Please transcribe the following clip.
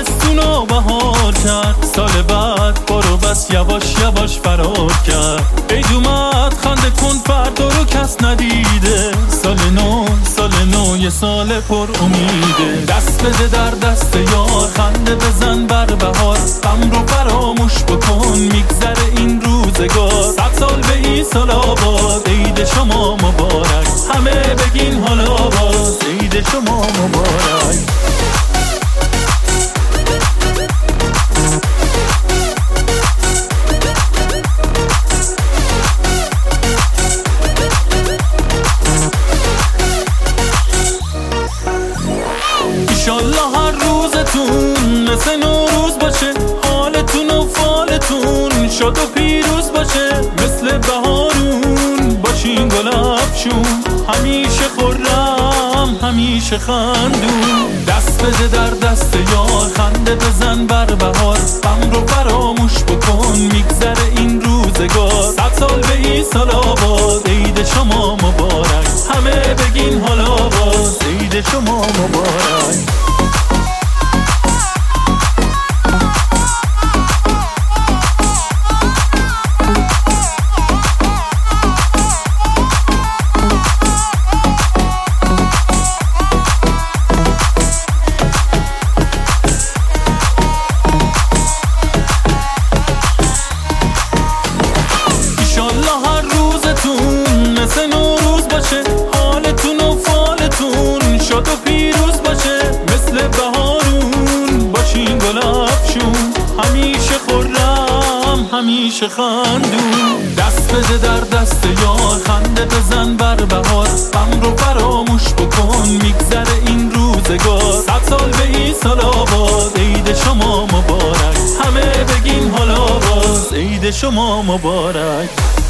تابستون و بهار کرد، سال بعد برو بس یواش یواش فرار کرد. عید اومد خنده کن فردا رو کس ندیده، سال نو یه سال پر امیده. دست بده در دست یار، خنده بزن بر بهار، غم رو فراموش بکن میگذره این روزگار. 100 سال به این سال آباد، عید شما مبارک، همه بگین حالا باز عید شما مبارک. ایشالله هر روزتون مثل نوروز باشه، حالتون و فالتون شاد و پیروز باشه. مثل بهارون باشین گل افشون، همیشه خرم همیشه خندون. دست بده در دست یار، خنده بزن بر بهار، غم رو فراموش بکن میگذره این روزگار. 100 سال به این سال آباد، عید شما مبارک، همه بگین حالا باز عید شما مبارک. مثل نوروز باشه، حالتون و فالتون شاد و پیروز باشه. مثل بهارون باشین گل افشون، همیشه خرم همیشه خندون. دست بده در دست یار، خنده بزن بر بهار، غم رو فراموش بکن میگذره این روزگار. 100 سال به این سال آباد، عید شما مبارک، همه بگین حالا باز عید شما مبارک.